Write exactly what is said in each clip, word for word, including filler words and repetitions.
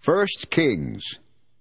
First Kings.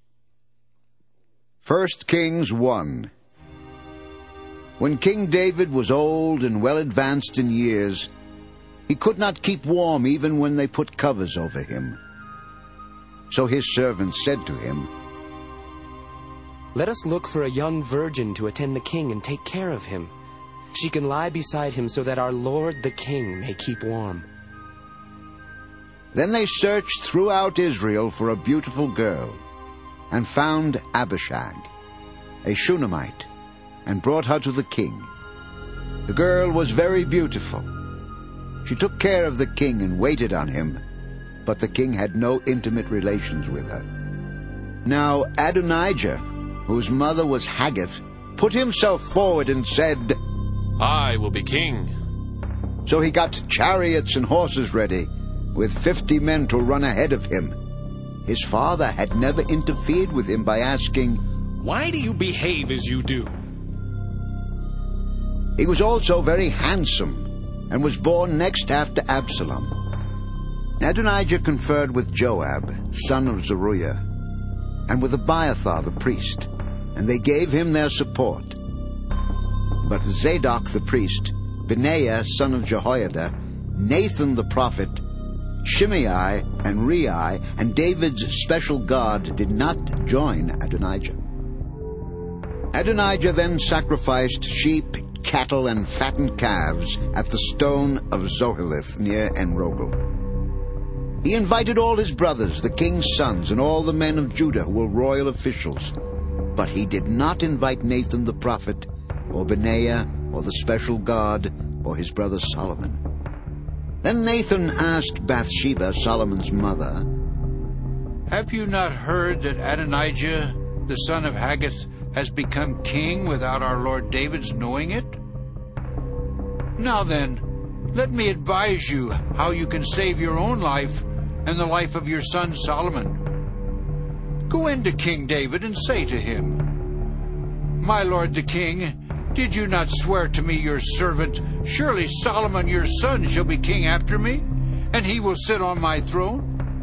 First Kings one. When King David was old and well advanced in years, he could not keep warm even when they put covers over him. So his servants said to him, "Let us look for a young virgin to attend the king and take care of him. She can lie beside him so that our lord the king may keep warm." Then they searched throughout Israel for a beautiful girl, and found Abishag, a Shunammite, and brought her to the king. The girl was very beautiful. She took care of the king and waited on him, but the king had no intimate relations with her. Now Adonijah, whose mother was Haggith, put himself forward and said, "I will be king." So he got chariots and horses ready, with fifty men to run ahead of him. His father had never interfered with him by asking, "Why do you behave as you do?" He was also very handsome, and was born next after Absalom. Adonijah conferred with Joab, son of Zeruiah, and with Abiathar the priest, and they gave him their support. But Zadok the priest, Benaiah son of Jehoiada, Nathan the prophet, Shimei and Rei, and David's special guard did not join Adonijah. Adonijah then sacrificed sheep, cattle, and fattened calves at the stone of Zoheleth near En-Rogel. He invited all his brothers, the king's sons, and all the men of Judah who were royal officials. But he did not invite Nathan the prophet, or Benaiah, or the special guard, or his brother Solomon. Then Nathan asked Bathsheba, Solomon's mother, "Have you not heard that Adonijah, the son of Haggith, has become king without our Lord David's knowing it? Now then, let me advise you how you can save your own life and the life of your son Solomon. Go in to King David and say to him, 'My lord the king, did you not swear to me, your servant, surely Solomon your son shall be king after me, and he will sit on my throne?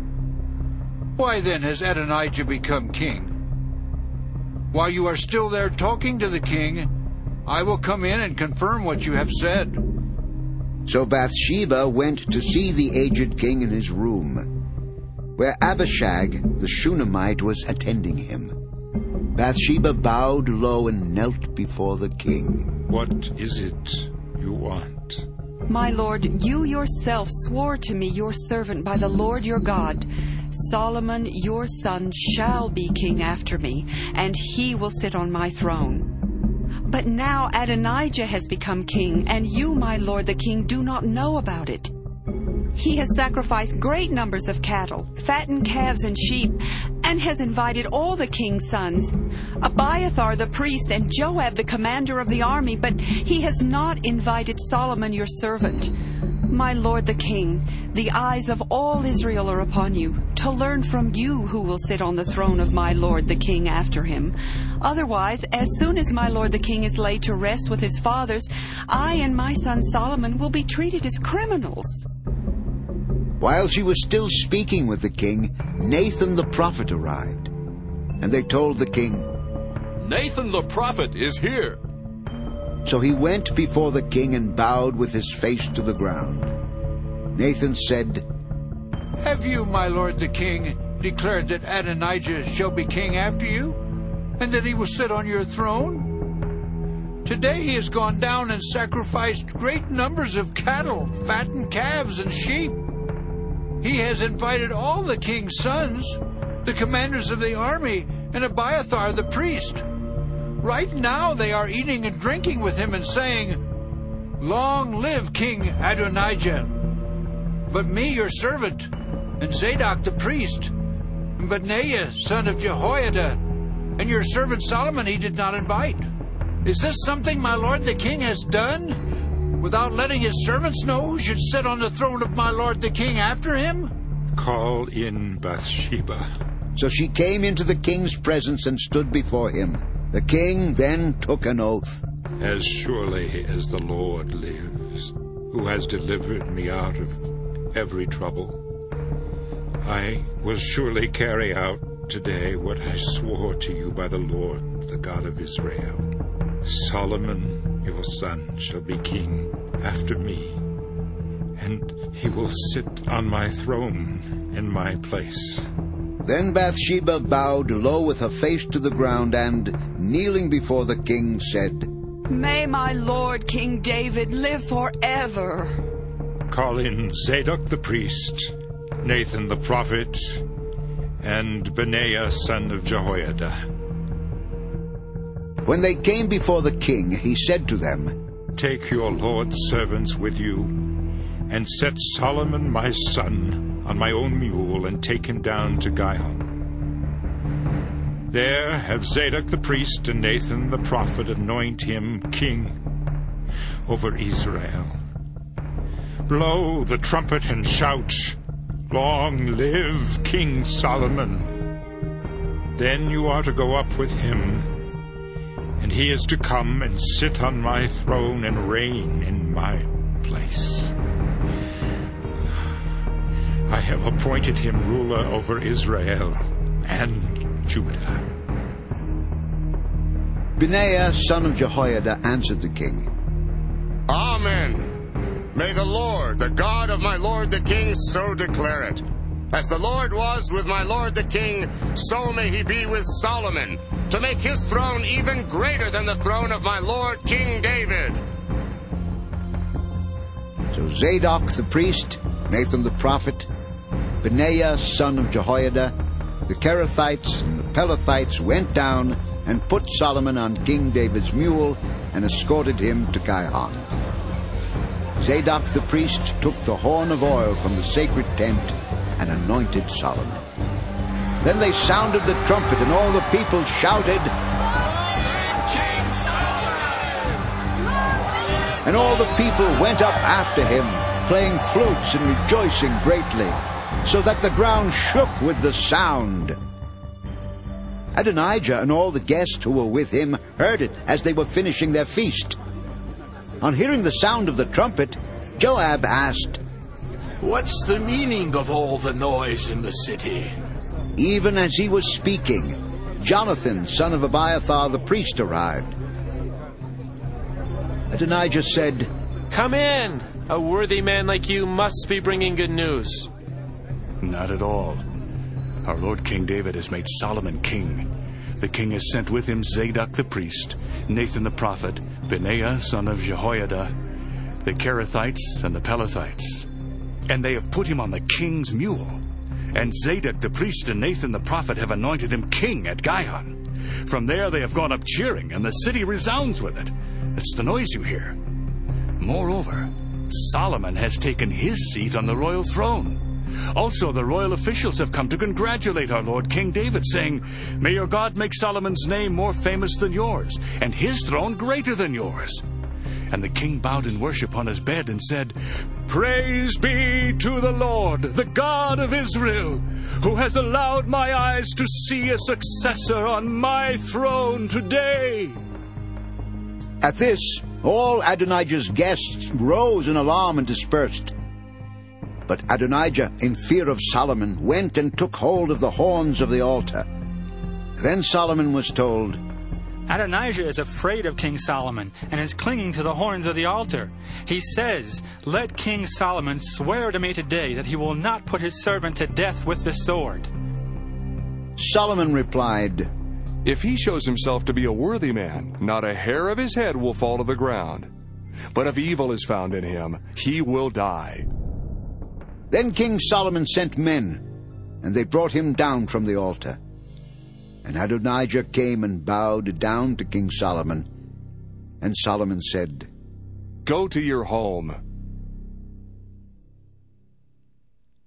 Why then has Adonijah become king? While you are still there talking to the king, I will come in and confirm what you have said.'" So Bathsheba went to see the aged king in his room, where Abishag the Shunammite was attending him. Bathsheba bowed low and knelt before the king. "What is it you want?" "My lord, you yourself swore to me, your servant, by the Lord your God, Solomon your son shall be king after me, and he will sit on my throne. But now Adonijah has become king, and you, my lord the king, do not know about it. He has sacrificed great numbers of cattle, fattened calves and sheep, and has invited all the king's sons, Abiathar the priest and Joab the commander of the army, but he has not invited Solomon your servant. My lord the king, the eyes of all Israel are upon you, to learn from you who will sit on the throne of my lord the king after him. Otherwise, as soon as my lord the king is laid to rest with his fathers, I and my son Solomon will be treated as criminals." While she was still speaking with the king, Nathan the prophet arrived. And they told the king, "Nathan the prophet is here." So he went before the king and bowed with his face to the ground. Nathan said, "Have you, my lord the king, declared that Adonijah shall be king after you, and that he will sit on your throne? Today he has gone down and sacrificed great numbers of cattle, fattened calves, and sheep. He has invited all the king's sons, the commanders of the army, and Abiathar the priest. Right now they are eating and drinking with him and saying, 'Long live King Adonijah.' But me, your servant, and Zadok the priest, and Benaiah, son of Jehoiada, and your servant Solomon he did not invite. Is this something my lord the king has done, without letting his servants know who should sit on the throne of my lord the king after him?" "Call in Bathsheba." So she came into the king's presence and stood before him. The king then took an oath. "As surely as the Lord lives, who has delivered me out of every trouble, I will surely carry out today what I swore to you by the Lord, the God of Israel. Solomon, your son, shall be king after me, and he will sit on my throne in my place. Then Bathsheba bowed low with her face to the ground and, kneeling before the king, said, May my lord King David live forever. Call in Zadok the priest, Nathan the prophet, and Benaiah son of Jehoiada. When they came before the king, he said to them, Take your Lord's servants with you, and set Solomon my son on my own mule, and take him down to Gihon. There have Zadok the priest and Nathan the prophet anoint him king over Israel. Blow the trumpet and shout, Long live King Solomon! Then you are to go up with him, and he is to come and sit on my throne and reign in my place. I have appointed him ruler over Israel and Judah. Benaiah, son of Jehoiada, answered the king, Amen. May the Lord, the God of my lord the king, so declare it. As the Lord was with my lord the king, so may he be with Solomon, to make his throne even greater than the throne of my lord King David. So Zadok the priest, Nathan the prophet, Benaiah, son of Jehoiada, the Kerethites and the Pelethites went down and put Solomon on King David's mule and escorted him to Gihon. Zadok the priest took the horn of oil from the sacred tent and anointed Solomon. Then they sounded the trumpet, and all the people shouted, King Solomon! And all the people went up after him, playing flutes and rejoicing greatly, so that the ground shook with the sound. Adonijah and all the guests who were with him heard it as they were finishing their feast. On hearing the sound of the trumpet, Joab asked, What's the meaning of all the noise in the city? Even as he was speaking, Jonathan, son of Abiathar the priest, arrived. Adonijah said, Come in! A worthy man like you must be bringing good news. Not at all. Our Lord King David has made Solomon king. The king has sent with him Zadok the priest, Nathan the prophet, Benaiah son of Jehoiada, the Kerethites and the Pelethites. And they have put him on the king's mule. And Zadok the priest and Nathan the prophet have anointed him king at Gihon. From there they have gone up cheering, and the city resounds with it. It's the noise you hear. Moreover, Solomon has taken his seat on the royal throne. Also, the royal officials have come to congratulate our Lord King David, saying, May your God make Solomon's name more famous than yours, and his throne greater than yours. And the king bowed in worship on his bed and said, Praise be to the Lord, the God of Israel, who has allowed my eyes to see a successor on my throne today. At this, all Adonijah's guests rose in alarm and dispersed. But Adonijah, in fear of Solomon, went and took hold of the horns of the altar. Then Solomon was told, Adonijah is afraid of King Solomon and is clinging to the horns of the altar. He says, Let King Solomon swear to me today that he will not put his servant to death with the sword. Solomon replied, If he shows himself to be a worthy man, not a hair of his head will fall to the ground. But if evil is found in him, he will die. Then King Solomon sent men, and they brought him down from the altar. And Adonijah came and bowed down to King Solomon. And Solomon said, Go to your home.